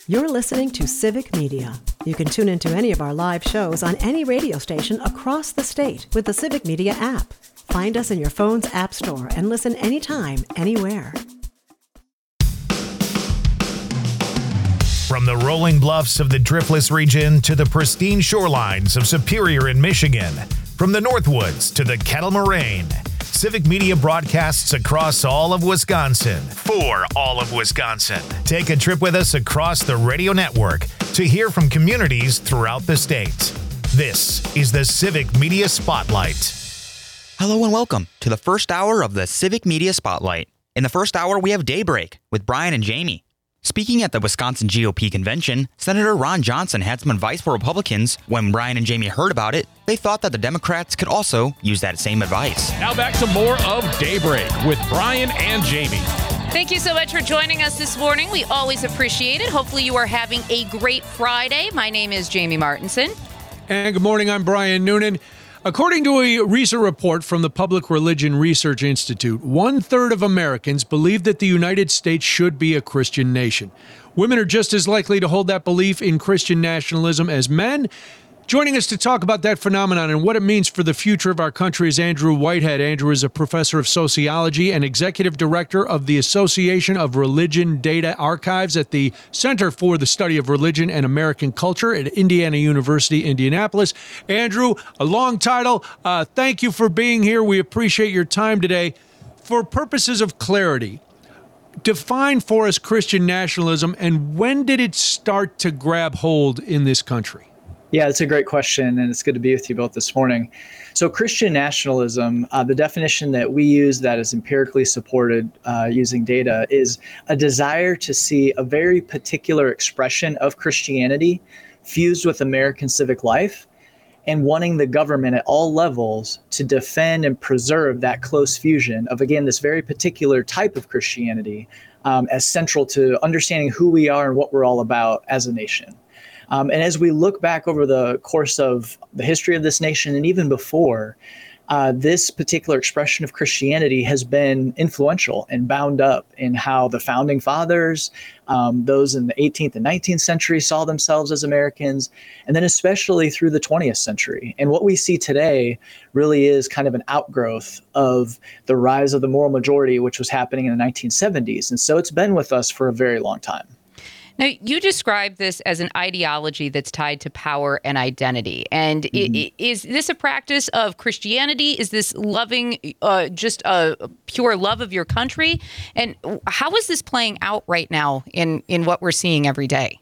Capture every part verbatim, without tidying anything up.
You're listening to Civic Media. You can tune into any of our live shows on any radio station across the state with the Civic Media app. Find us in your phone's app store and listen anytime, anywhere. From the rolling bluffs of the Driftless region to the pristine shorelines of Superior in Michigan, from the Northwoods to the Kettle Moraine, Civic Media broadcasts across all of Wisconsin for all of Wisconsin. Take a trip with us across the radio network to hear from communities throughout the state. This is the Civic Media Spotlight. Hello and welcome to the first hour of the Civic Media Spotlight. In the first hour, we have Daybreak with Brian and Jamie. Speaking at the Wisconsin G O P convention, Senator Ron Johnson had some advice for Republicans. When Brian and Jamie heard about it, they thought that the Democrats could also use that same advice. Now back to more of Daybreak with Brian and Jamie. Thank you so much for joining us this morning. We always appreciate it. Hopefully you are having a great Friday. My name is Jamie Martinson. And good morning, I'm Brian Noonan. According to a recent report from the Public Religion Research Institute, one-third of Americans believe that the United States should be a Christian nation. Women are just as likely to hold that belief in Christian nationalism as men. Joining us to talk about that phenomenon and what it means for the future of our country is Andrew Whitehead. Andrew is a professor of sociology and executive director of the Association of Religion Data Archives at the Center for the Study of Religion and American Culture at Indiana University, Indianapolis. Andrew, a long title. Uh, thank you for being here. We appreciate your time today. For purposes of clarity, define for us Christian nationalism, and when did it start to grab hold in this country? Yeah, that's a great question, and it's good to be with you both this morning. So Christian nationalism, uh, the definition that we use that is empirically supported uh, using data is a desire to see a very particular expression of Christianity fused with American civic life and wanting the government at all levels to defend and preserve that close fusion of, again, this very particular type of Christianity um, as central to understanding who we are and what we're all about as a nation. Um, and as we look back over the course of the history of this nation and even before, uh, this particular expression of Christianity has been influential and bound up in how the founding fathers, um, those in the eighteenth and nineteenth century saw themselves as Americans, and then especially through the twentieth century. And what we see today really is kind of an outgrowth of the rise of the moral majority, which was happening in the nineteen seventies. And so it's been with us for a very long time. Now, you describe this as an ideology that's tied to power and identity. And mm-hmm. i- is this a practice of Christianity? Is this loving, uh, just a pure love of your country? And how is this playing out right now in, in what we're seeing every day?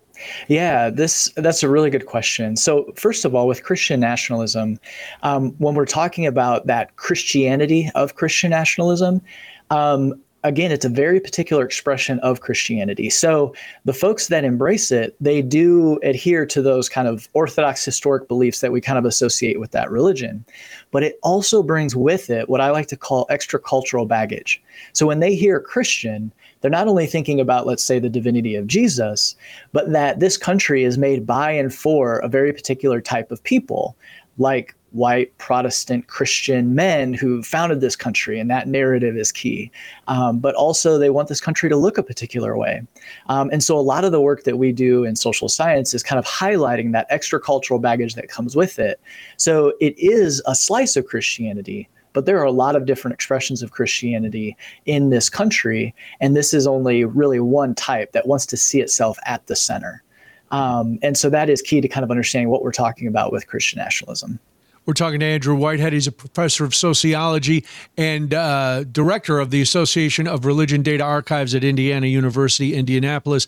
Yeah, this that's a really good question. So first of all, with Christian nationalism, um, when we're talking about that Christianity of Christian nationalism, um, again, it's a very particular expression of Christianity. So the folks that embrace it, they do adhere to those kind of orthodox historic beliefs that we kind of associate with that religion. But it also brings with it what I like to call extra cultural baggage. So when they hear Christian, they're not only thinking about, let's say, the divinity of Jesus, but that this country is made by and for a very particular type of people, like white Protestant Christian men who founded this country, and that narrative is key. Um, but also they want this country to look a particular way. Um, and so a lot of the work that we do in social science is kind of highlighting that extra cultural baggage that comes with it. So it is a slice of Christianity, but there are a lot of different expressions of Christianity in this country, and this is only really one type that wants to see itself at the center. Um, and so that is key to kind of understanding what we're talking about with Christian nationalism. We're talking to Andrew Whitehead. He's a professor of sociology and uh, director of the Association of Religion Data Archives at Indiana University, Indianapolis.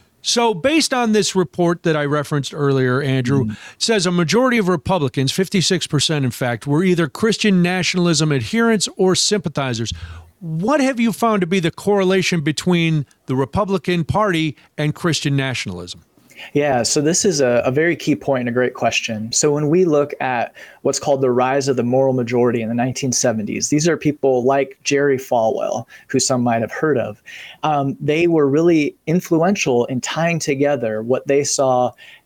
So based on this report that I referenced earlier, Andrew, mm. it says a majority of Republicans, fifty-six percent in fact, were either Christian nationalism adherents or sympathizers. What have you found to be the correlation between the Republican Party and Christian nationalism? Yeah, so this is a, a very key point and a great question. So when we look at what's called the rise of the moral majority in the nineteen seventies, these are people like Jerry Falwell, who some might have heard of. Um, they were really influential in tying together what they saw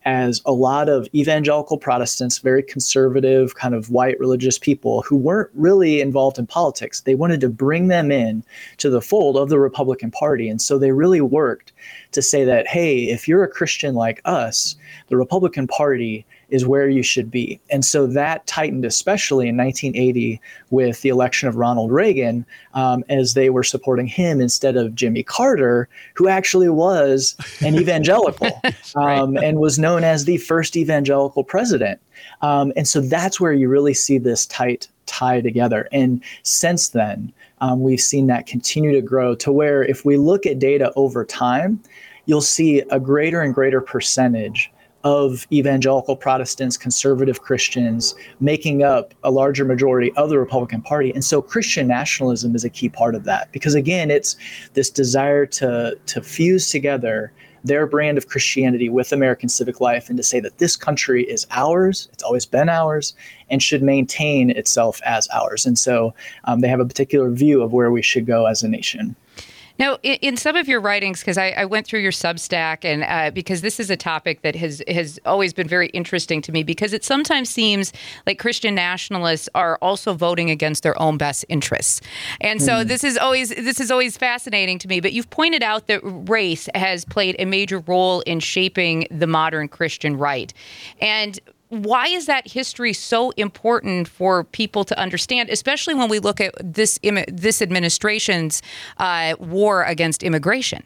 as a lot of evangelical Protestants, very conservative, kind of white religious people who weren't really involved in politics. They wanted to bring them in to the fold of the Republican Party. And so they really worked to say that, hey, if you're a Christian like us, the Republican Party is where you should be. And so that tightened, especially in nineteen eighty with the election of Ronald Reagan, um, as they were supporting him instead of Jimmy Carter, who actually was an evangelical um, and was known as the first evangelical president. Um, and so that's where you really see this tight tie together. And since then, um, we've seen that continue to grow to where if we look at data over time, you'll see a greater and greater percentage of evangelical Protestants, conservative Christians, making up a larger majority of the Republican Party. And so Christian nationalism is a key part of that, because again, it's this desire to, to fuse together their brand of Christianity with American civic life and to say that this country is ours, it's always been ours, and should maintain itself as ours. And so um, they have a particular view of where we should go as a nation. Now, in, in some of your writings, because I, I went through your Substack, and uh, because this is a topic that has has always been very interesting to me, because it sometimes seems like Christian nationalists are also voting against their own best interests, and so mm. this is always this is always fascinating to me. But you've pointed out that race has played a major role in shaping the modern Christian right, and why is that history so important for people to understand, especially when we look at this this administration's uh, war against immigration?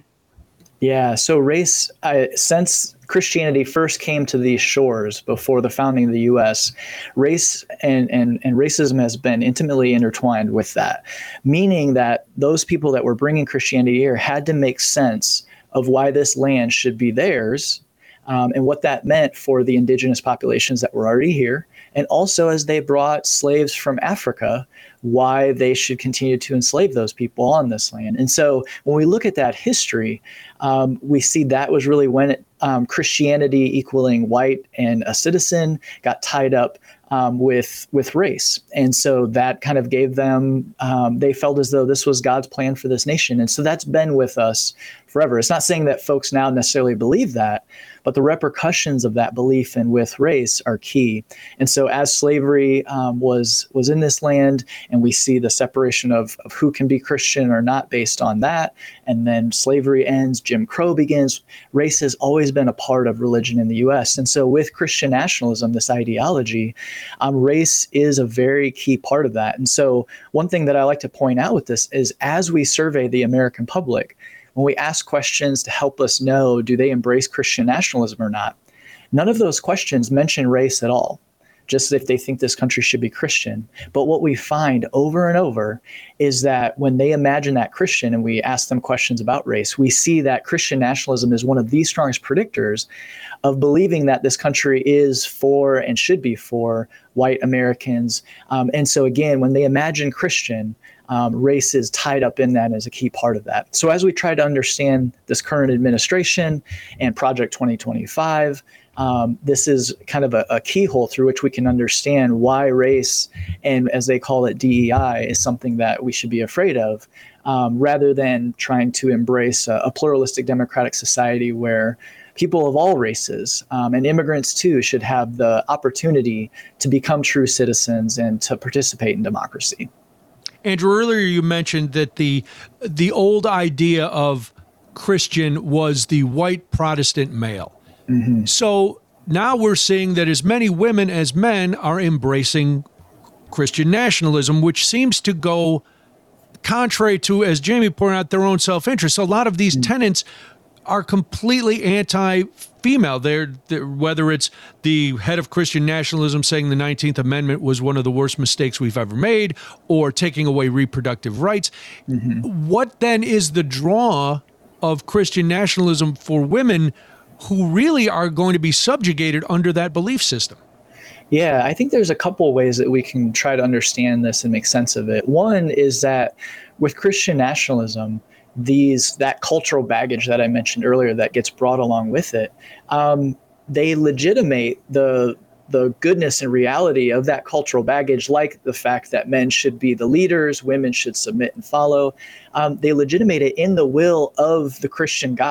Yeah, so race, uh, since Christianity first came to these shores before the founding of the U S, race and, and, and racism has been intimately intertwined with that, meaning that those people that were bringing Christianity here had to make sense of why this land should be theirs, Um, and what that meant for the indigenous populations that were already here. And also, as they brought slaves from Africa, why they should continue to enslave those people on this land. And so when we look at that history, um, we see that was really when it, um, Christianity equaling white and a citizen got tied up um, with with race. And so that kind of gave them, um, they felt as though this was God's plan for this nation. And so that's been with us forever. It's not saying that folks now necessarily believe that, but the repercussions of that belief and with race are key. And so as slavery um, was was in this land, and we see the separation of, of who can be Christian or not based on that, and then slavery ends, Jim Crow begins, race has always been a part of religion in the U S. And so with Christian nationalism, this ideology, um, race is a very key part of that. And so one thing that I like to point out with this is as we survey the American public, when we ask questions to help us know, do they embrace Christian nationalism or not? None of those questions mention race at all, just if they think this country should be Christian. But what we find over and over is that when they imagine that Christian and we ask them questions about race, we see that Christian nationalism is one of the strongest predictors of believing that this country is for and should be for white Americans. Um, and so again, when they imagine Christian, Um, race is tied up in that as a key part of that. So as we try to understand this current administration and Project twenty twenty-five, um, this is kind of a, a keyhole through which we can understand why race, and as they call it, D E I, is something that we should be afraid of, um, rather than trying to embrace a, a pluralistic democratic society where people of all races um, and immigrants too should have the opportunity to become true citizens and to participate in democracy. Andrew, earlier you mentioned that the the old idea of Christian was the white Protestant male. Mm-hmm. So now we're seeing that as many women as men are embracing Christian nationalism, which seems to go contrary to, as Jamie pointed out, their own self-interest. So a lot of these mm-hmm. tenets are completely anti-female. They're, they're, whether it's the head of Christian nationalism saying the nineteenth Amendment was one of the worst mistakes we've ever made, or taking away reproductive rights. Mm-hmm. What then is the draw of Christian nationalism for women who really are going to be subjugated under that belief system? Yeah, I think there's a couple ways that we can try to understand this and make sense of it. One is that with Christian nationalism, these that cultural baggage that I mentioned earlier that gets brought along with it, um, they legitimate the the goodness and reality of that cultural baggage, like the fact that men should be the leaders, women should submit and follow. Um, they legitimate it in the will of the Christian God.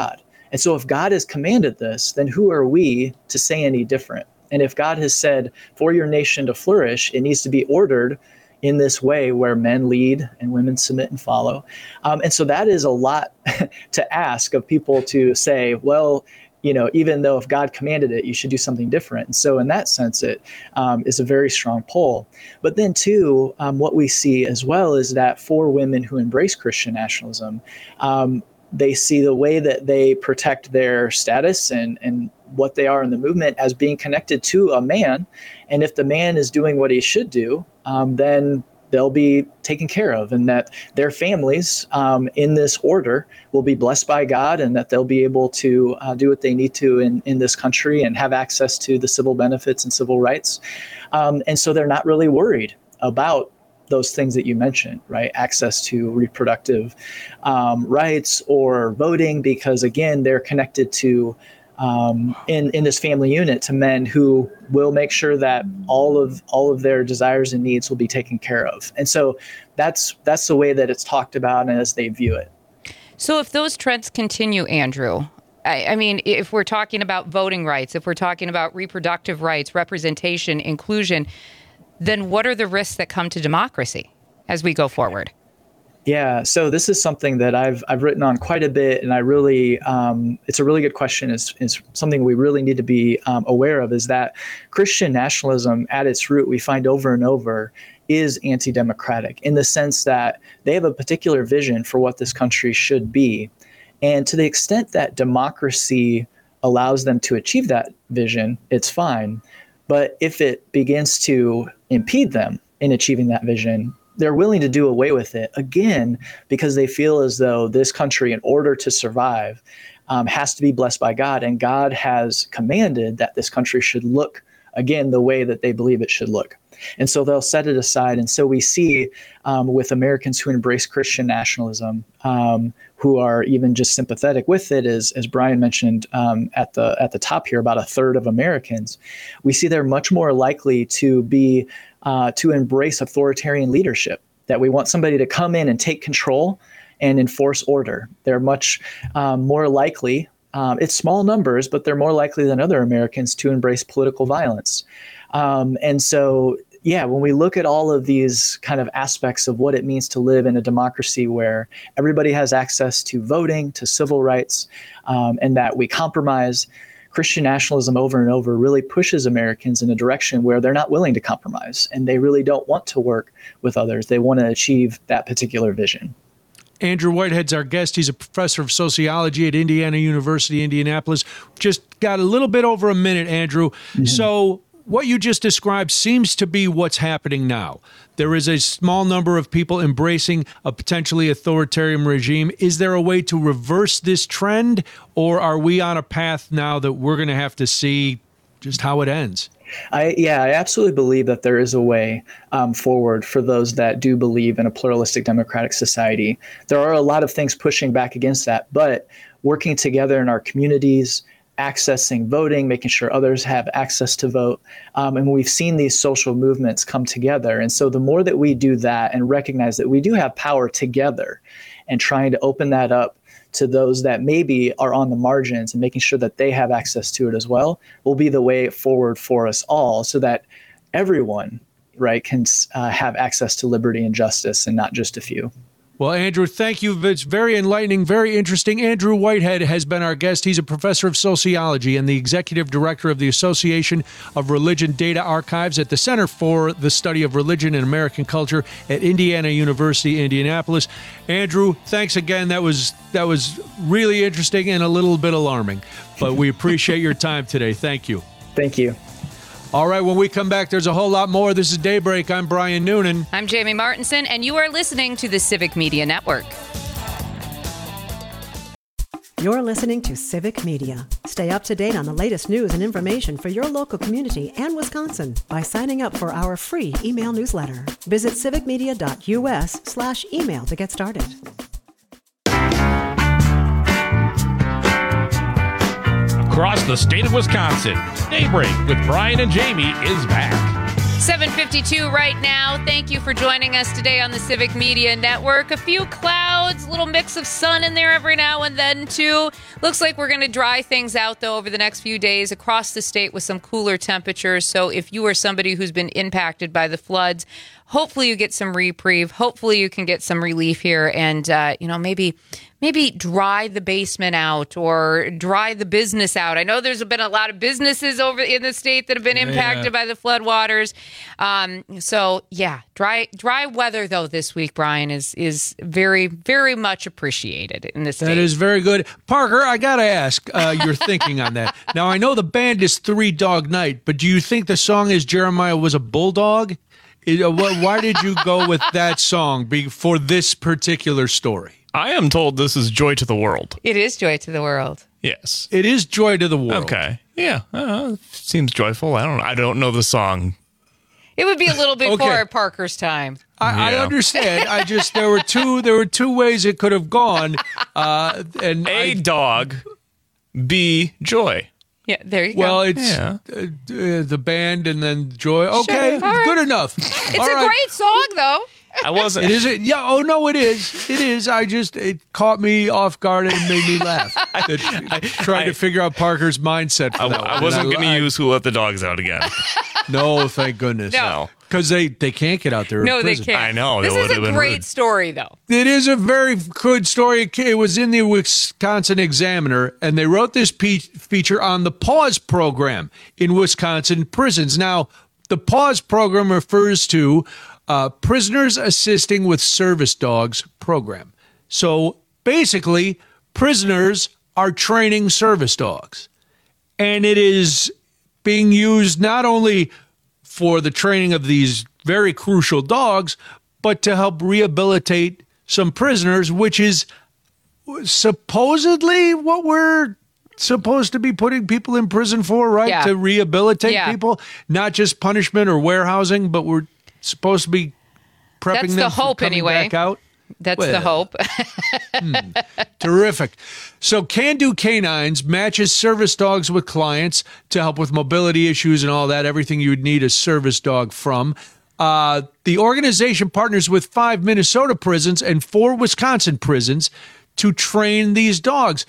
And so if God has commanded this, then who are we to say any different? And if God has said for your nation to flourish, it needs to be ordered in this way where men lead and women submit and follow. Um, and so that is a lot to ask of people to say, well, you know, even though if God commanded it, you should do something different. And so in that sense, it um, is a very strong pull. But then too, um, what we see as well is that for women who embrace Christian nationalism, um, they see the way that they protect their status and, and what they are in the movement as being connected to a man. And if the man is doing what he should do, um, then they'll be taken care of, and that their families um, in this order will be blessed by God, and that they'll be able to uh, do what they need to in, in this country and have access to the civil benefits and civil rights. Um, and so they're not really worried about those things that you mentioned, right? Access to reproductive um, rights or voting, because again, they're connected to um, in, in this family unit to men who will make sure that all of all of their desires and needs will be taken care of. And so that's that's the way that it's talked about and as they view it. So if those trends continue, Andrew, I, I mean, if we're talking about voting rights, if we're talking about reproductive rights, representation, inclusion, then what are the risks that come to democracy as we go forward? Yeah, so this is something that I've I've written on quite a bit, and I really um, it's a really good question. It's, it's something we really need to be um, aware of, is that Christian nationalism at its root, we find over and over, is anti-democratic in the sense that they have a particular vision for what this country should be. And to the extent that democracy allows them to achieve that vision, it's fine. But if it begins to impede them in achieving that vision, they're willing to do away with it, again, because they feel as though this country, in order to survive, um, has to be blessed by God. And God has commanded that this country should look, again, the way that they believe it should look. And so they'll set it aside. And so we see um, with Americans who embrace Christian nationalism, um, who are even just sympathetic with it, as, as Brian mentioned um, at the at the top here, about a third of Americans, we see they're much more likely to be uh, to embrace authoritarian leadership, that we want somebody to come in and take control and enforce order. They're much um, more likely, um, it's small numbers, but they're more likely than other Americans to embrace political violence. Um, and so, yeah, when we look at all of these kind of aspects of what it means to live in a democracy where everybody has access to voting, to civil rights, um, and that we compromise, Christian nationalism over and over really pushes Americans in a direction where they're not willing to compromise, and they really don't want to work with others. They want to achieve that particular vision. Andrew Whitehead's our guest. He's a professor of sociology at Indiana University, Indianapolis. Just got a little bit over a minute, Andrew. Mm-hmm. So what you just described seems to be what's happening now. There is a small number of people embracing a potentially authoritarian regime. Is there a way to reverse this trend, or are we on a path now that we're going to have to see just how it ends? I, yeah, I absolutely believe that there is a way um, forward for those that do believe in a pluralistic democratic society. There are a lot of things pushing back against that, but working together in our communities, accessing voting, making sure others have access to vote. Um, and we've seen these social movements come together. And so the more that we do that and recognize that we do have power together, and trying to open that up to those that maybe are on the margins and making sure that they have access to it as well, will be the way forward for us all, so that everyone, right, can uh, have access to liberty and justice, and not just a few. Well, Andrew, thank you. It's very enlightening, very interesting. Andrew Whitehead has been our guest. He's a professor of sociology and the executive director of the Association of Religion Data Archives at the Center for the Study of Religion and American Culture at Indiana University, Indianapolis. Andrew, thanks again. That was that was really interesting and a little bit alarming, but we appreciate your time today. Thank you. Thank you. All right, when we come back, there's a whole lot more. This is Daybreak. I'm Brian Noonan. I'm Jamie Martinson, and you are listening to the Civic Media Network. You're listening to Civic Media. Stay up to date on the latest news and information for your local community and Wisconsin by signing up for our free email newsletter. Visit civicmedia.us slash email to get started. Across the state of Wisconsin, Daybreak with Brian and Jamie is back. seven fifty-two right now. Thank you for joining us today on the Civic Media Network. A few clouds clouds, a little mix of sun in there every now and then, too. Looks like we're going to dry things out, though, over the next few days across the state with some cooler temperatures. So if you are somebody who's been impacted by the floods, hopefully you get some reprieve. Hopefully you can get some relief here and, uh, you know, maybe maybe dry the basement out or dry the business out. I know there's been a lot of businesses over in the state that have been impacted yeah. by the floodwaters. Um, so, yeah, dry dry weather, though, this week, Brian, is is very, very much appreciated in the state. That is very good. Parker, I got to ask uh, your thinking on that. Now, I know the band is Three Dog Night, but do you think the song is Jeremiah Was a Bulldog? It, uh, why did you go with that song be, for this particular story? I am told this is Joy to the World. It is Joy to the World. Yes. It is Joy to the World. Okay. Yeah. Uh, seems joyful. I don't I don't know the song. It would be a little before okay. Parker's time. I, yeah. I understand. I just there were two there were two ways it could have gone. Uh, and A I, dog, B joy. Yeah, there you well, go. Well, it's yeah. uh, uh, the band and then Joy. Okay, sure. right. good enough. It's All a right. great song, though. I wasn't. It is. It, yeah. Oh no, it is. It is. I just it caught me off guard and it made me laugh. I, trying I, to figure out Parker's mindset. For I, that I one. wasn't going to I, use Who Let the Dogs Out again. No, thank goodness. No. Because they, they can't get out there. No, in they prison. can't. I know. This is a great rude. story, though. It is a very good story. It was in the Wisconsin Examiner, and they wrote this pe- feature on the PAWS program in Wisconsin prisons. Now, the PAWS program refers to uh, Prisoners Assisting with Service Dogs program. So basically, prisoners are training service dogs, and it is being used not only for the training of these very crucial dogs, but to help rehabilitate some prisoners, which is supposedly what we're supposed to be putting people in prison for, right? Yeah. To rehabilitate yeah. people, not just punishment or warehousing, but we're supposed to be prepping That's them the for hope, coming anyway. back out. That's Well, the hope. hmm, terrific. So Can Do Canines matches service dogs with clients to help with mobility issues and all that, everything you would need a service dog from. Uh, the organization partners with five Minnesota prisons and four Wisconsin prisons to train these dogs.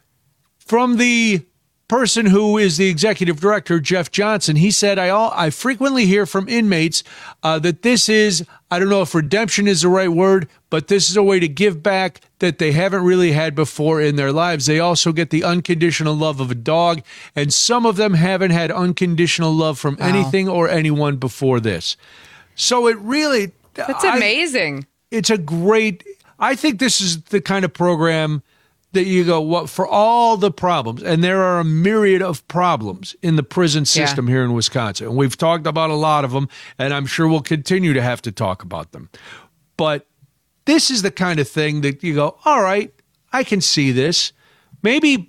From the person who is the executive director, Jeff Johnson, he said, I all, I frequently hear from inmates uh, that this is, I don't know if redemption is the right word, but this is a way to give back that they haven't really had before in their lives. They also get the unconditional love of a dog, and some of them haven't had unconditional love from Wow. anything or anyone before this. So it really... That's I, amazing. It's a great... I think this is the kind of program that you go, what, for all the problems, and there are a myriad of problems in the prison system yeah. here in Wisconsin. And we've talked about a lot of them, and I'm sure we'll continue to have to talk about them. But this is the kind of thing that you go, all right, I can see this. Maybe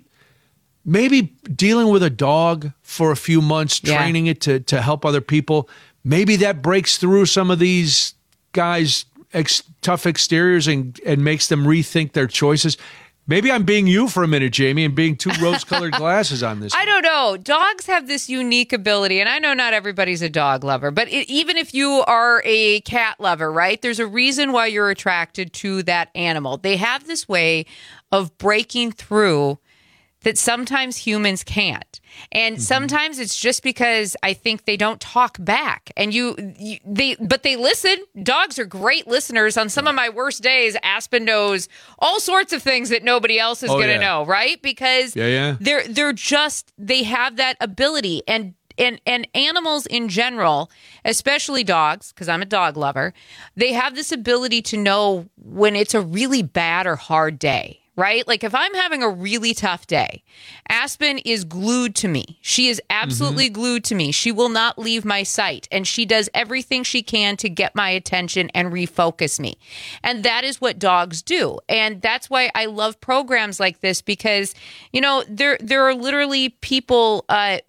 maybe dealing with a dog for a few months, yeah. training it to, to help other people, maybe that breaks through some of these guys' ex- tough exteriors and, and makes them rethink their choices. Maybe I'm being you for a minute, Jamie, and being two rose-colored glasses on this. I one. don't know. Dogs have this unique ability, and I know not everybody's a dog lover, but it, even if you are a cat lover, right, there's a reason why you're attracted to that animal. They have this way of breaking through that sometimes humans can't. And mm-hmm. sometimes it's just because I think they don't talk back. And you, you they but they listen. Dogs are great listeners. On some of my worst days, Aspen knows all sorts of things that nobody else is oh, going to yeah. know, right? Because yeah, yeah. they're they're just they have that ability. And and and animals in general, especially dogs, because I'm a dog lover, they have this ability to know when it's a really bad or hard day. Right? Like if I'm having a really tough day, Aspen is glued to me. She is absolutely mm-hmm. glued to me. She will not leave my sight. And she does everything she can to get my attention and refocus me. And that is what dogs do. And that's why I love programs like this because, you know, there there are literally people uh,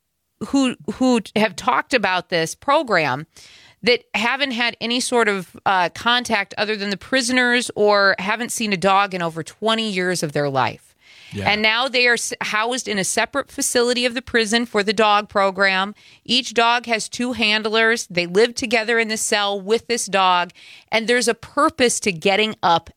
who who have talked about this program that haven't had any sort of uh, contact other than the prisoners or haven't seen a dog in over twenty years of their life. Yeah. And now they are housed in a separate facility of the prison for the dog program. Each dog has two handlers. They live together in the cell with this dog. And there's a purpose to getting up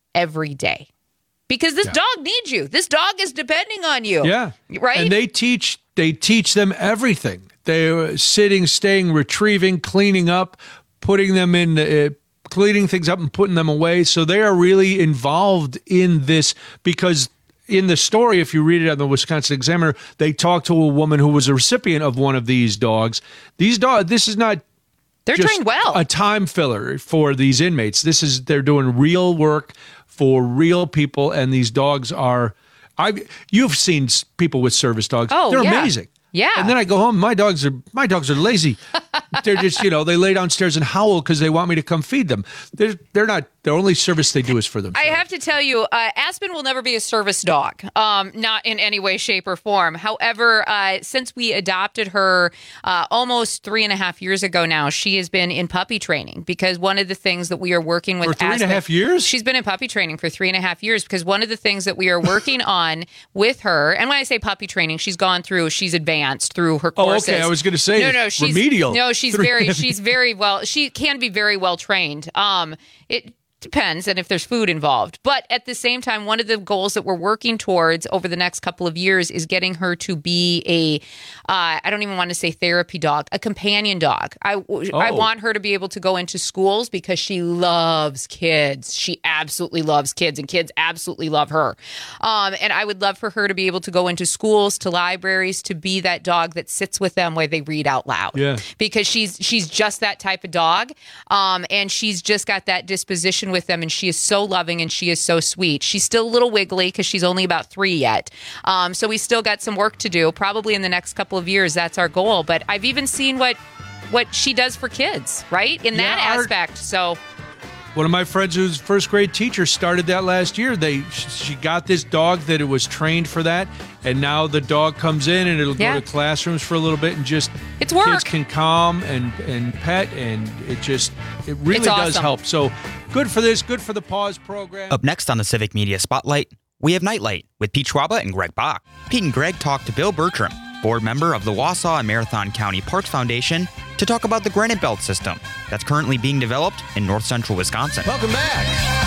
every day. Because this yeah. dog needs you. This dog is depending on you. Yeah. Right? And they teach they teach them everything. They're sitting, staying, retrieving, cleaning up, putting them in, uh, cleaning things up and putting them away. So they are really involved in this because in the story, if you read it on the Wisconsin Examiner, they talked to a woman who was a recipient of one of these dogs. These dogs, this is not They're just trained well. a time filler for these inmates. This is, they're doing real work for real people, and these dogs are, I you've seen people with service dogs. Oh, They're yeah. amazing. Yeah. And then I go home, my dogs are my dogs are lazy. They're just, you know, they lay downstairs and howl because they want me to come feed them. They're they're not, the only service they do is for them. I have to tell you, uh, Aspen will never be a service dog, um, not in any way, shape, or form. However, uh, since we adopted her uh, almost three and a half years ago now, she has been in puppy training because one of the things that we are working with For three Aspen, and a half years? She's been in puppy training for three and a half years because one of the things that we are working on with her, and when I say puppy training, she's gone through, she's advanced through her courses. Oh, okay. I was going to say no, no, she's remedial. No, she's Three very, she's very well, she can be very well trained. Um, it depends, and if there's food involved. But at the same time, one of the goals that we're working towards over the next couple of years is getting her to be a, uh, I don't even want to say therapy dog, a companion dog. I, oh. I want her to be able to go into schools because she loves kids. She absolutely loves kids, and kids absolutely love her. Um, and I would love for her to be able to go into schools, to libraries, to be that dog that sits with them while they read out loud. Yeah. Because she's she's just that type of dog, um, and she's just got that disposition with them, and she is so loving and she is so sweet. She's still a little wiggly because she's only about three yet. Um, so we still got some work to do. Probably in the next couple of years, that's our goal. But I've even seen what what she does for kids, right? In that yeah, our, aspect. So one of my friends who's first grade teacher started that last year. They she got this dog that it was trained for that, and now the dog comes in and it'll yeah. go to classrooms for a little bit and just it's work. Kids can calm and and pet, and it just it really it's does awesome. help. So good for this, good for the Pause program. Up next on the Civic Media Spotlight, we have Nightlight with Pete Schwaba and Greg Bach. Pete and Greg talked to Bill Bertram, board member of the Wausau and Marathon County Parks Foundation, to talk about the Granite Belt system that's currently being developed in north central Wisconsin. Welcome back.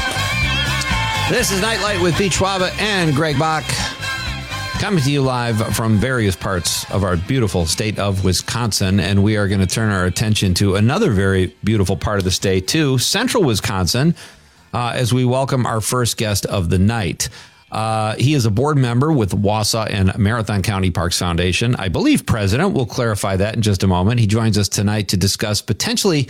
This is Nightlight with Pete Schwaba and Greg Bach, coming to you live from various parts of our beautiful state of Wisconsin, and we are going to turn our attention to another very beautiful part of the state, too, central Wisconsin, uh, as we welcome our first guest of the night. Uh, he is a board member with Wausau and Marathon County Parks Foundation. I believe president. We'll clarify that in just a moment. He joins us tonight to discuss potentially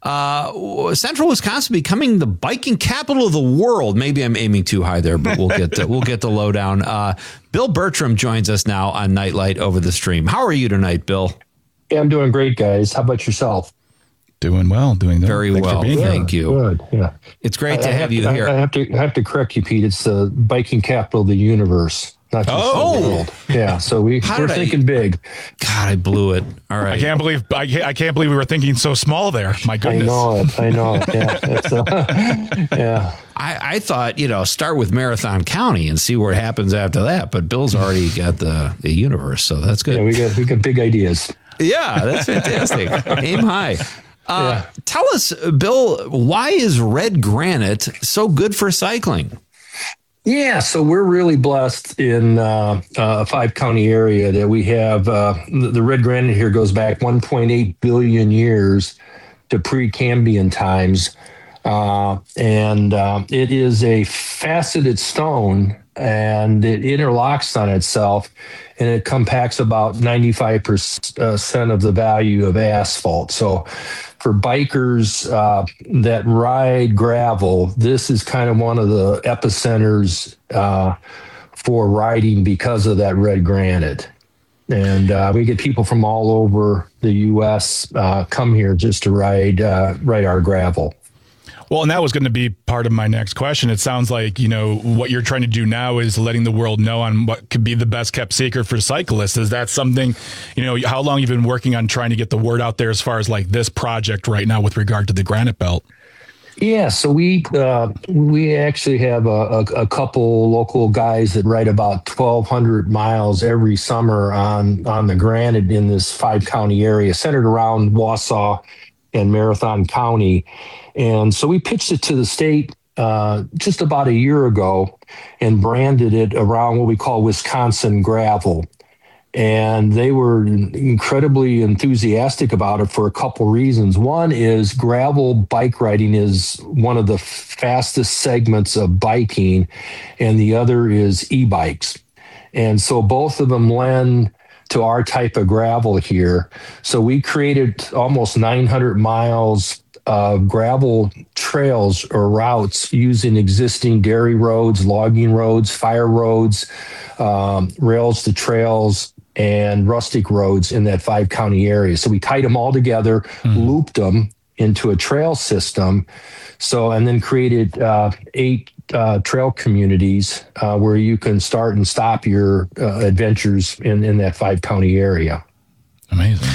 uh, central Wisconsin becoming the biking capital of the world. Maybe I'm aiming too high there, but we'll get to, we'll get the lowdown. Uh, Bill Bertram joins us now on Nightlight over the stream. How are you tonight, Bill? Yeah, I'm doing great, guys. How about yourself? Doing well, doing very Thanks well. Thank you. Good. Yeah, it's great to I have, have you to, here. I have to I have to correct you, Pete. It's the biking capital of the universe, not just oh. the world. Yeah, so we How we're thinking I, big. God, I blew it. All right, I can't believe I can't, I can't believe we were thinking so small there. My goodness, I know it. I know it. Yeah, it's, uh, yeah. I, I thought, you know, start with Marathon County and see what happens after that. But Bill's already got the, the universe, so that's good. Yeah, we got we got big ideas. Yeah, that's fantastic. Aim high. Uh, yeah. Tell us, Bill, why is red granite so good for cycling? Yeah, so we're really blessed in uh, a five county area that we have. Uh, the, the red granite here goes back one point eight billion years to pre-Cambrian times. Uh, and uh, it is a faceted stone, and it interlocks on itself, and it compacts about ninety-five percent of the value of asphalt. So for bikers uh, that ride gravel, this is kind of one of the epicenters uh, for riding because of that red granite. And uh, we get people from all over the U S uh, come here just to ride uh, ride our gravel. Well, and that was going to be part of my next question. It sounds like, you know, what you're trying to do now is letting the world know on what could be the best kept secret for cyclists. Is that something, you know, how long you've been working on trying to get the word out there as far as like this project right now with regard to the Granite Belt? Yeah, so we uh, we actually have a, a, a couple local guys that ride about twelve hundred miles every summer on, on the granite in this five county area centered around Wausau and Marathon County. And so we pitched it to the state uh, uh, just about a year ago and branded it around what we call Wisconsin gravel. And they were incredibly enthusiastic about it for a couple reasons. One is gravel bike riding is one of the fastest segments of biking, and the other is e-bikes. And so both of them lend to our type of gravel here. So we created almost nine hundred miles of gravel trails or routes using existing dairy roads, logging roads, fire roads, um, rails to trails, and rustic roads in that five county area. So we tied them all together, mm-hmm. looped them into a trail system. So, and then created uh, eight uh, trail communities uh, where you can start and stop your uh, adventures in, in that five county area. Amazing.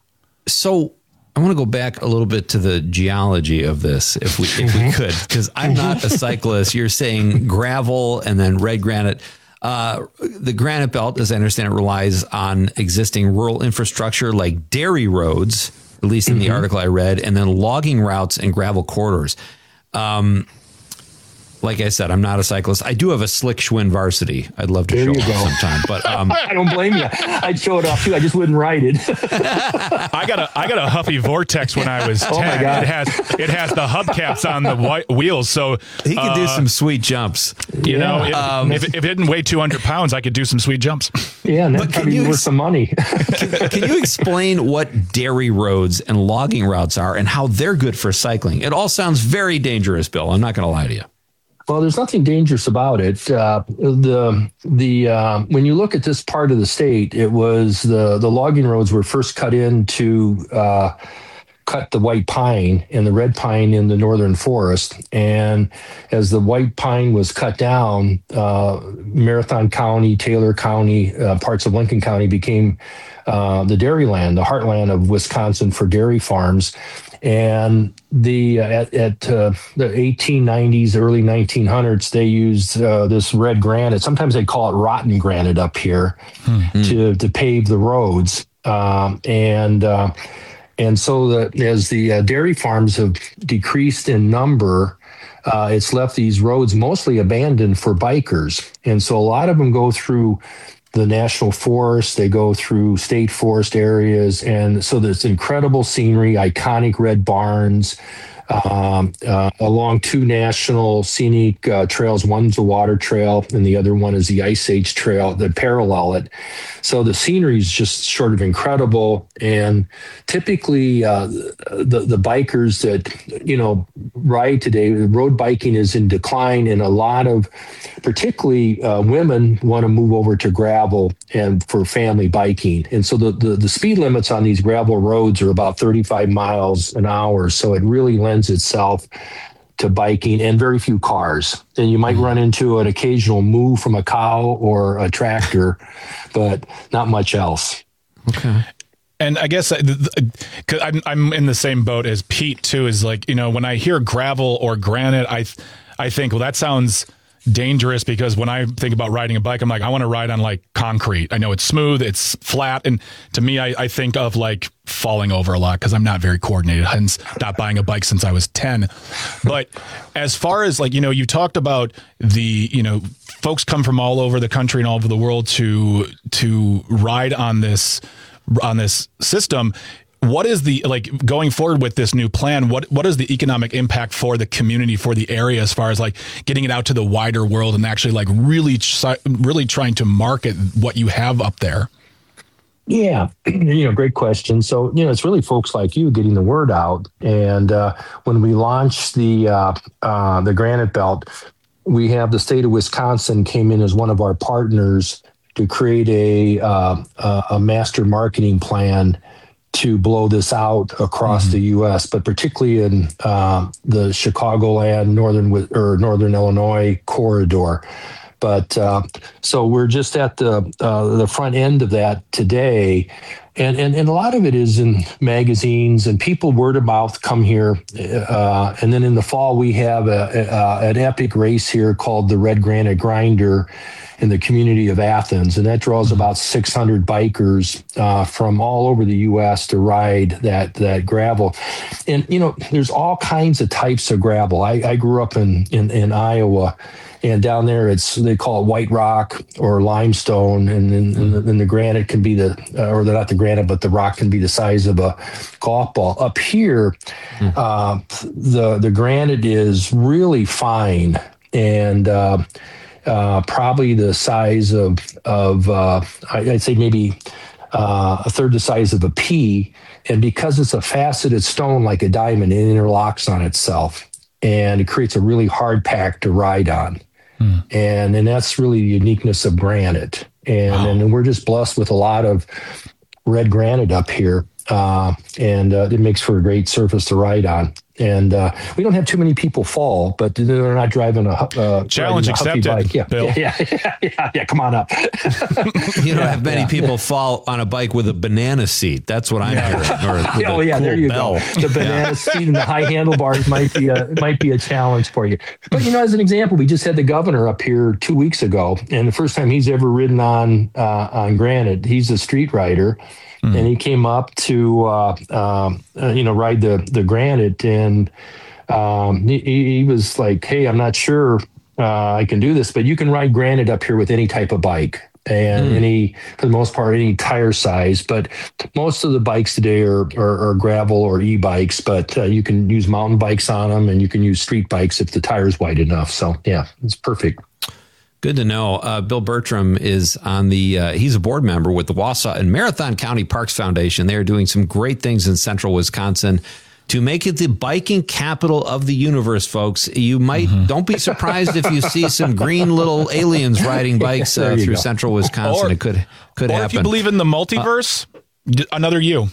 So I want to go back a little bit to the geology of this, if we, if we could, because I'm not a cyclist. You're saying gravel and then red granite. Uh, the granite belt, as I understand it, relies on existing rural infrastructure like dairy roads, at least in mm-hmm. the article I read, and then logging routes and gravel corridors. Um, like I said, I'm not a cyclist. I do have a Slick Schwinn Varsity. I'd love to there show it sometime. But um, I don't blame you. I'd show it off too. I just wouldn't ride it. I got a I got a Huffy Vortex when I was ten. Oh my God. It has it has the hubcaps on the white wheels, so he could uh, do some sweet jumps. You yeah. know, if, um, if, if it didn't weigh two hundred pounds, I could do some sweet jumps. Yeah, and that'd probably be worth some money. can, can you explain what dairy roads and logging routes are and how they're good for cycling? It all sounds very dangerous, Bill. I'm not going to lie to you. Well, there's nothing dangerous about it. Uh, the the uh, when you look at this part of the state, it was the the logging roads were first cut in to uh, cut the white pine and the red pine in the northern forest. And as the white pine was cut down, uh, Marathon County, Taylor County, uh, parts of Lincoln County became uh, the dairy land, the heartland of Wisconsin for dairy farms. And the uh, at, at uh, the eighteen nineties, early nineteen hundreds, they used uh, this red granite. Sometimes they call it rotten granite up here mm-hmm. to to pave the roads. Um, and uh, and so that as the uh, dairy farms have decreased in number, uh, it's left these roads mostly abandoned for bikers. And so a lot of them go through the national forest, they go through state forest areas. And so there's incredible scenery, iconic red barns, um, uh, along two national scenic uh, trails. One's a water trail and the other one is the Ice Age trail that parallel it. So the scenery is just sort of incredible. And typically uh, the, the bikers that, you know, ride today, road biking is in decline, and a lot of, particularly uh, women want to move over to gravel and for family biking. And so the, the, the speed limits on these gravel roads are about thirty-five miles an hour. So it really lends itself to biking, and very few cars. And you might run into an occasional moo from a cow or a tractor, but not much else. Okay. And I guess because I'm I'm in the same boat as Pete too. Is like, you know, when I hear gravel or granite, I I think, well, that sounds dangerous, because when I think about riding a bike, I'm like, I want to ride on like concrete. I know it's smooth, it's flat, and to me, I, I think of like falling over a lot because I'm not very coordinated, hence not buying a bike since I was ten. But as far as like, you know, you talked about the, you know, folks come from all over the country and all over the world to to ride on this on this system. What is the, like, going forward with this new plan, what what is the economic impact for the community, for the area, as far as like getting it out to the wider world and actually like really really trying to market what you have up there? Yeah, you know, great question. So, you know, it's really folks like you getting the word out. And uh, when we launched the uh, uh, the Granite Belt, we have the state of Wisconsin came in as one of our partners to create a uh, a master marketing plan to blow this out across mm-hmm. the U S, but particularly in uh, the Chicagoland, northern or northern Illinois corridor. But uh, so we're just at the uh, the front end of that today. And, and and a lot of it is in magazines and people word of mouth come here. Uh, and then in the fall, we have a, a, an epic race here called the Red Granite Grinder in the community of Athens. And that draws about six hundred bikers uh, from all over the U S to ride that that gravel. And, you know, there's all kinds of types of gravel. I, I grew up in, in, in Iowa. And down there, it's they call it white rock or limestone, and then and the, and the granite can be the, uh, or they're not the granite, but the rock can be the size of a golf ball. Up here, mm. uh, the the granite is really fine and uh, uh, probably the size of of uh, I'd say maybe uh, a third the size of a pea. And because it's a faceted stone like a diamond, it interlocks on itself, and it creates a really hard pack to ride on. And and that's really the uniqueness of granite. And, wow. and we're just blessed with a lot of red granite up here. Uh, and uh, it makes for a great surface to ride on. And uh, we don't have too many people fall, but they're not driving a uh, challenge driving a accepted. Bike. Yeah, Bill. Yeah, yeah, yeah, yeah. Come on up. You don't have many yeah, people yeah. fall on a bike with a banana seat. That's what I'm yeah. hearing. Or with oh yeah, cool there you bell. go. The banana yeah. seat and the high handlebars might be a might be a challenge for you. But you know, as an example, we just had the governor up here two weeks ago, and the first time he's ever ridden on uh, on granite. He's a street rider. Mm. And he came up to, uh, um, uh, you know, ride the, the granite. And um, he, he was like, hey, I'm not sure uh, I can do this, but you can ride granite up here with any type of bike. And mm. any, for the most part, any tire size. But most of the bikes today are, are, are gravel or e-bikes, but uh, you can use mountain bikes on them, and you can use street bikes if the tire's wide enough. So, yeah, it's perfect. Good to know. Uh, Bill Bertram is on the, uh, he's a board member with the Wausau and Marathon County Parks Foundation. They are doing some great things in central Wisconsin to make it the biking capital of the universe, folks. You might, mm-hmm. don't be surprised if you see some green little aliens riding bikes uh, through go. central Wisconsin. Or, it could, could or happen. If you believe in the multiverse, uh, another you.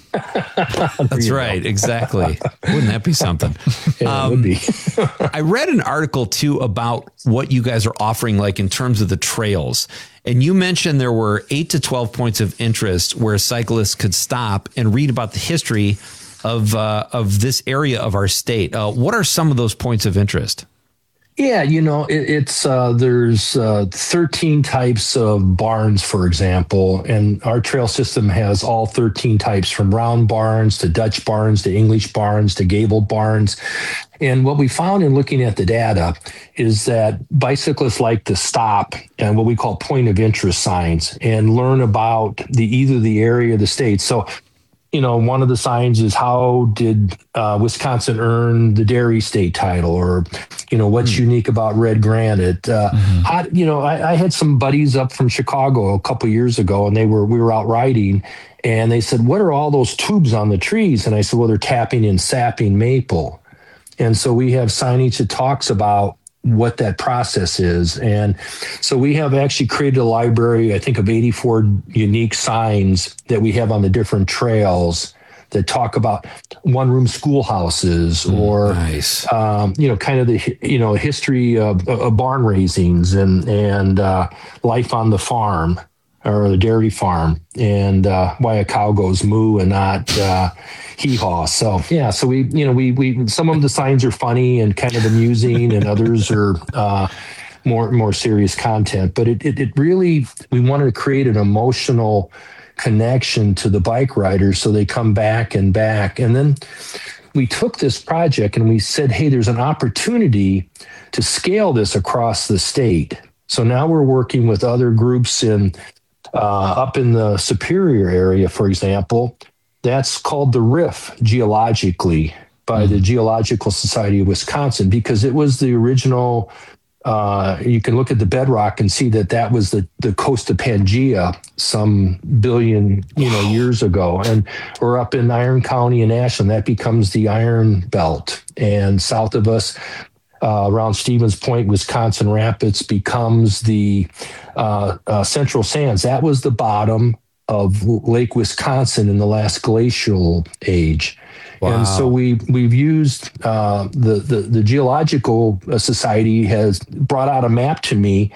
That's right. Exactly. Wouldn't that be something? Yeah, um, it would be. I read an article too about what you guys are offering, like in terms of the trails. And you mentioned there were eight to twelve points of interest where cyclists could stop and read about the history of, uh, of this area of our state. Uh, what are some of those points of interest? Yeah, you know, it, it's uh, there's uh, thirteen types of barns, for example, and our trail system has all thirteen types, from round barns to Dutch barns to English barns to gabled barns. And what we found in looking at the data is that bicyclists like to stop and what we call point of interest signs and learn about the either the area or the state. So, you know, one of the signs is, how did uh, Wisconsin earn the dairy state title? Or, you know, what's mm-hmm. unique about red granite? Uh, mm-hmm. how, you know, I, I had some buddies up from Chicago a couple years ago, and they were we were out riding, and they said, what are all those tubes on the trees? And I said, well, they're tapping and sapping maple. And so we have signage that talks about what that process is. And so we have actually created a library, I think, of eighty-four unique signs that we have on the different trails that talk about one-room schoolhouses or, nice. um, you know, kind of the, you know, history of, of barn raisings and, and uh, life on the farm or the dairy farm, and uh, why a cow goes moo and not uh, hee-haw. So, yeah, so we, you know, we, we, some of the signs are funny and kind of amusing, and others are uh, more, more serious content. But it, it, it really, we wanted to create an emotional connection to the bike riders so they come back and back. And then we took this project and we said, hey, there's an opportunity to scale this across the state. So now we're working with other groups in uh, up in the Superior area, for example. That's called the R I F geologically by mm-hmm. the Geological Society of Wisconsin, because it was the original. Uh, you can look at the bedrock and see that that was the, the coast of Pangea some billion, you know, years ago. And we're up in Iron County in Ashland. That becomes the Iron Belt. And south of us, uh, around Stevens Point, Wisconsin Rapids, becomes the uh, uh, Central Sands. That was the bottom of Lake Wisconsin in the last glacial age. Wow. And so we, we've used uh, the, the, the Geological Society has brought out a map to me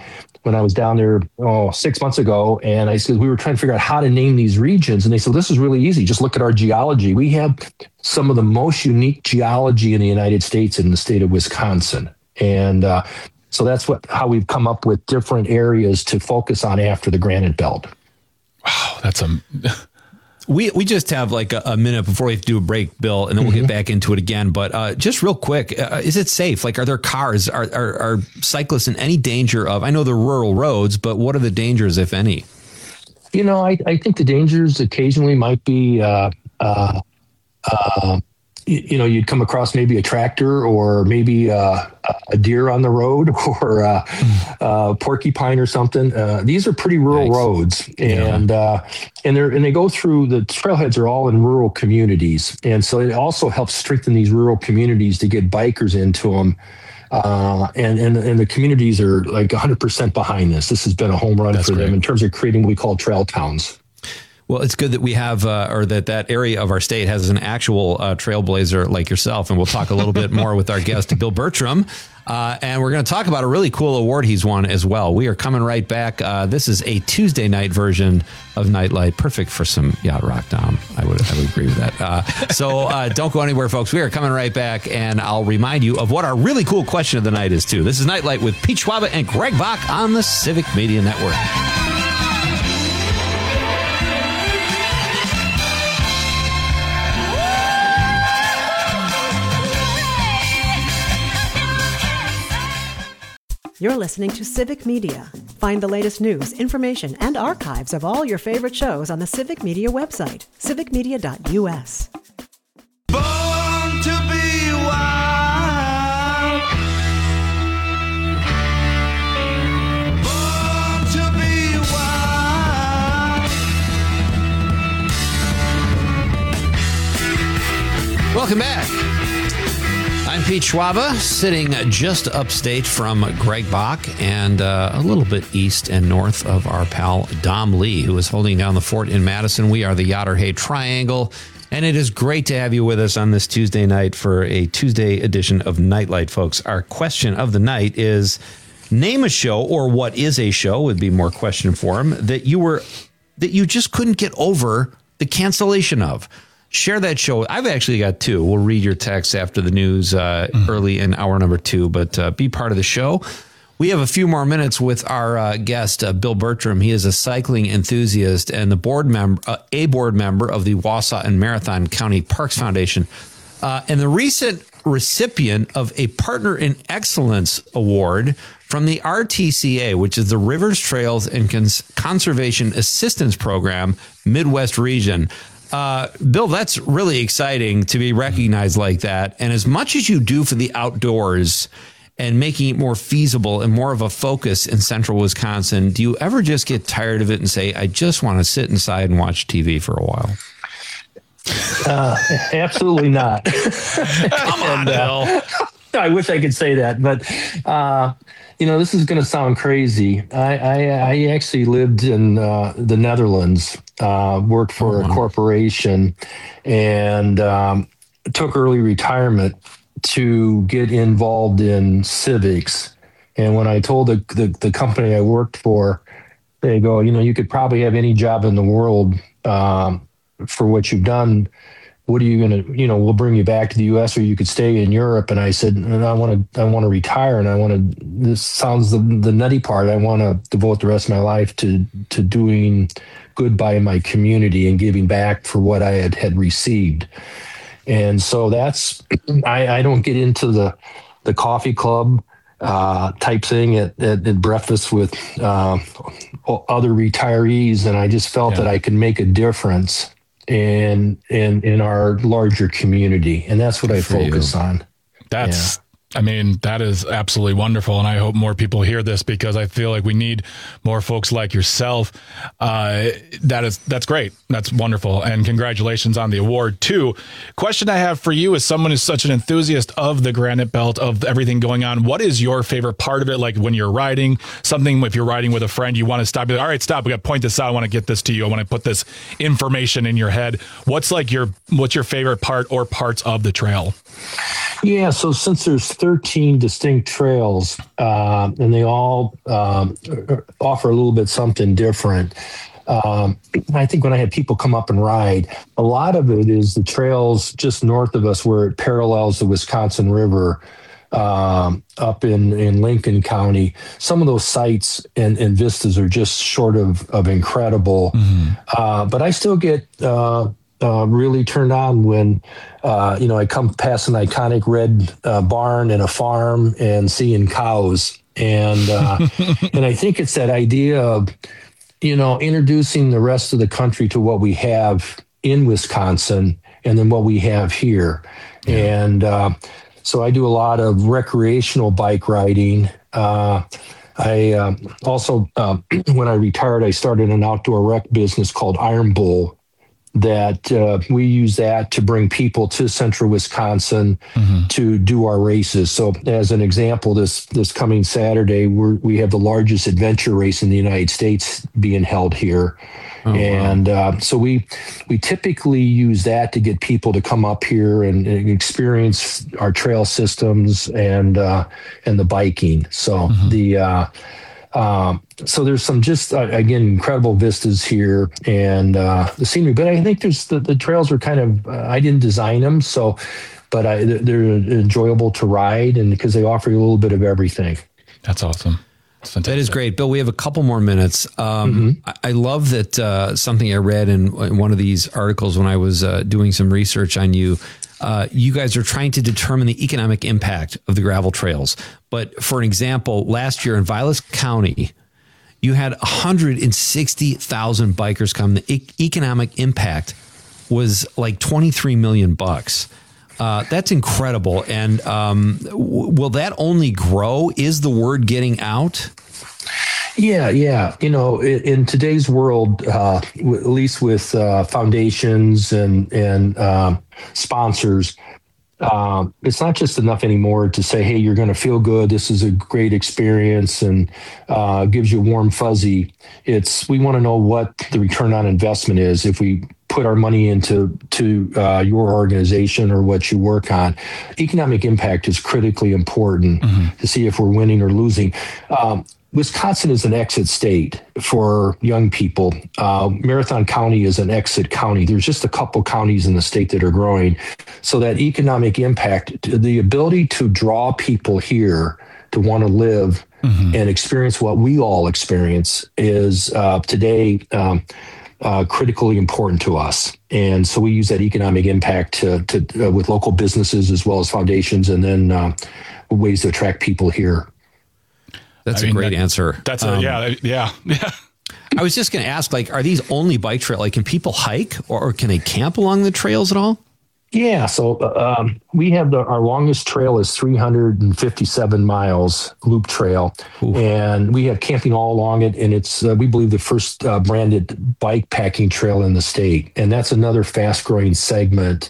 when I was down there oh six months ago, and I said we were trying to figure out how to name these regions, and they said this is really easy. Just look at our geology. We have some of the most unique geology in the United States in the state of Wisconsin, and uh, so that's what how we've come up with different areas to focus on after the Granite Belt. Wow, that's a. We we just have like a, a minute before we have to do a break, Bill, and then we'll mm-hmm. get back into it again. But uh, just real quick, uh, is it safe? Like, are there cars? Are, are are cyclists in any danger of? I know they're rural roads, but what are the dangers, if any? You know, I, I think the dangers occasionally might be, uh, uh, uh, you, you know, you'd come across maybe a tractor or maybe uh, a deer on the road or uh, uh, porcupine or something. Uh, these are pretty rural nice. roads, and yeah. uh, and they and they go through the trailheads are all in rural communities, and so it also helps strengthen these rural communities to get bikers into them. Uh, and, and and the communities are like one hundred percent behind this. This has been a home run That's for great. them in terms of creating what we call trail towns. Well, it's good that we have, uh, or that that area of our state has an actual uh, trailblazer like yourself. And we'll talk a little bit more with our guest, Bill Bertram. Uh, and we're going to talk about a really cool award he's won as well. We are coming right back. Uh, this is a Tuesday night version of Nightlight, perfect for some yacht rock, Dom. I would I would agree with that. Uh, so uh, don't go anywhere, folks. We are coming right back, and I'll remind you of what our really cool question of the night is, too. This is Nightlight with Pete Schwaba and Greg Bach on the Civic Media Network. You're listening to Civic Media. Find the latest news, information, and archives of all your favorite shows on the Civic Media website, civic media dot u s. Born to be wild. Born to be wild. Welcome back. I'm Pete Schwaba, sitting just upstate from Greg Bach and uh, a little bit east and north of our pal Dom Lee, who is holding down the fort in Madison. We are the Yachter Hay Triangle, and it is great to have you with us on this Tuesday night for a Tuesday edition of Nightlight, folks. Our question of the night is, name a show, or what is a show, would be more question form, that you were that you just couldn't get over the cancellation of. Share that show. I've actually got two. We'll read your texts after the news uh, mm-hmm. early in hour number two, but uh, be part of the show. We have a few more minutes with our uh, guest, uh, Bill Bertram. He is a cycling enthusiast and the board member, uh, a board member of the Wausau and Marathon County Parks Foundation, uh, and the recent recipient of a Partner in Excellence Award from the R T C A, which is the Rivers, Trails, and Cons- Conservation Assistance Program, Midwest Region. Uh, Bill, that's really exciting to be recognized like that. And as much as you do for the outdoors and making it more feasible and more of a focus in central Wisconsin, do you ever just get tired of it and say, I just want to sit inside and watch T V for a while? Uh, absolutely not. Come on, and, uh, Bill. I wish I could say that, but uh, you know, this is going to sound crazy. I, I, I actually lived in uh, the Netherlands, uh, worked for oh, a corporation, and um, took early retirement to get involved in civics. And when I told the, the, the company I worked for, they go, you know, you could probably have any job in the world um, for what you've done. What are you going to, you know, we'll bring you back to the U S or you could stay in Europe. And I said, I want to, I want to retire. And I want to, this sounds the, the nutty part. I want to devote the rest of my life to, to doing good by my community and giving back for what I had, had received. And so that's, I, I don't get into the, the coffee club uh, type thing at, at, at breakfast with uh, other retirees. And I just felt yeah. that I could make a difference in in in our larger community, and that's what I focus you. on. That's, yeah. I mean, that is absolutely wonderful, and I hope more people hear this because I feel like we need more folks like yourself. Uh, that is that's great. That's wonderful, and congratulations on the award too. Question I have for you, as someone who's such an enthusiast of the Granite Belt, of everything going on, what is your favorite part of it? Like when you're riding something, if you're riding with a friend, you want to stop. You're like, all right, stop. We got to point this out. I want to get this to you. I want to put this information in your head. What's like your what's your favorite part or parts of the trail? Yeah, so since there's thirteen distinct trails, uh, and they all um, offer a little bit something different, um, I think when I had people come up and ride, a lot of it is the trails just north of us where it parallels the Wisconsin River. Um, up in, in Lincoln County, some of those sites and, and vistas are just short of, of incredible. Mm-hmm. Uh, but I still get uh, uh, really turned on when, uh, you know, I come past an iconic red uh, barn and a farm and seeing cows. And, uh, and I think it's that idea of, you know, introducing the rest of the country to what we have in Wisconsin and then what we have here. Yeah. And, uh, So I do a lot of recreational bike riding. Uh, I uh, also, uh, when I retired, I started an outdoor rec business called Iron Bull that uh, we use that to bring people to central Wisconsin mm-hmm. to do our races. So as an example, this this coming Saturday, we're, we have the largest adventure race in the United States being held here. Oh, and wow. uh, so we we typically use that to get people to come up here and, and experience our trail systems and uh, and the biking. So mm-hmm. the uh, um, so there's some just uh, again incredible vistas here and uh, the scenery. But I think there's the, the trails are kind of uh, I didn't design them, so but I, they're enjoyable to ride and because they offer you a little bit of everything. That's awesome. That is great. Bill, we have a couple more minutes. Um, mm-hmm. I, I love that uh, something I read in, in one of these articles when I was uh, doing some research on you. Uh, you guys are trying to determine the economic impact of the gravel trails. But for an example, last year in Vilas County, you had one hundred sixty thousand bikers come. The e- economic impact was like twenty-three million bucks. Uh, that's incredible. And um, w- will that only grow? Is the word getting out? Yeah, yeah. You know, in, in today's world, uh, w- at least with uh, foundations and and uh, sponsors, uh, it's not just enough anymore to say, "Hey, you're going to feel good. This is a great experience," and uh, gives you a warm fuzzy. It's we want to know what the return on investment is if we put our money into to uh, your organization or what you work on. Economic impact is critically important mm-hmm. to see if we're winning or losing. Um, Wisconsin is an exit state for young people. Uh, Marathon County is an exit county. There's just a couple counties in the state that are growing. So that economic impact, the ability to draw people here to want to live mm-hmm. and experience what we all experience is uh, today um, Uh, critically important to us. And so we use that economic impact to, to uh, with local businesses as well as foundations and then uh, ways to attract people here. That's I a mean, great that, answer. That's a, um, yeah, yeah, yeah. I was just going to ask, like, are these only bike trail? Like, can people hike or, or can they camp along the trails at all? Yeah, so um, we have the, our longest trail is three hundred fifty-seven miles, loop trail, Ooh. And we have camping all along it. And it's, uh, we believe, the first uh, branded bike packing trail in the state. And that's another fast growing segment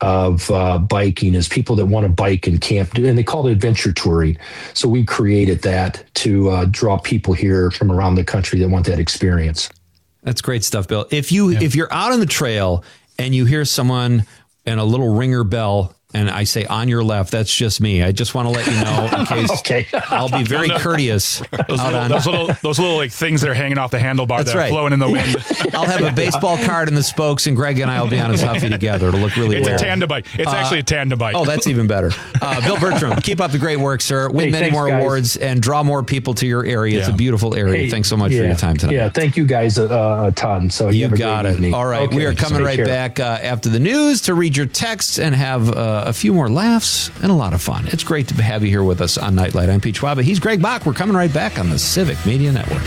of uh, biking is people that want to bike and camp, and they call it adventure touring. So we created that to uh, draw people here from around the country that want that experience. That's great stuff, Bill. If you yeah. if you're out on the trail and you hear someone and a little ringer bell, and I say on your left, that's just me. I just want to let you know in case okay. I'll be very no, no. courteous. Those little, on, those little, those little like things that are hanging off the handlebar that's that right. are flowing in the wind. I'll have a baseball card in the spokes, and Greg and I will be on his Huffy together. It'll look really It's weird. a tandem bike. It's uh, actually a tandem bike. Oh, that's even better. Uh, Bill Bertram, keep up the great work, sir. Win hey, many thanks, more guys. awards and draw more people to your area. Yeah. It's a beautiful area. Hey, thanks so much yeah, for your time tonight. Yeah, thank you guys a, a ton. So you, you have a got great it. evening. All right, okay, we are coming right care. back uh, after the news to read your texts and have uh, a few more laughs and a lot of fun. It's great to have you here with us on Nightlight. I'm Pete Schwab. He's Greg Bach. We're coming right back on the Civic Media Network.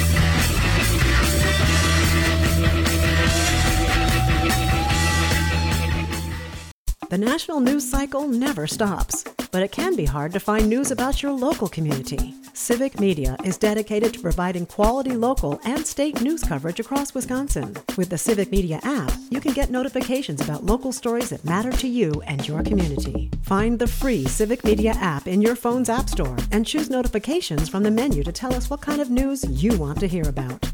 The national news cycle never stops, but it can be hard to find news about your local community. Civic Media is dedicated to providing quality local and state news coverage across Wisconsin. With the Civic Media app, you can get notifications about local stories that matter to you and your community. Find the free Civic Media app in your phone's app store and choose notifications from the menu to tell us what kind of news you want to hear about.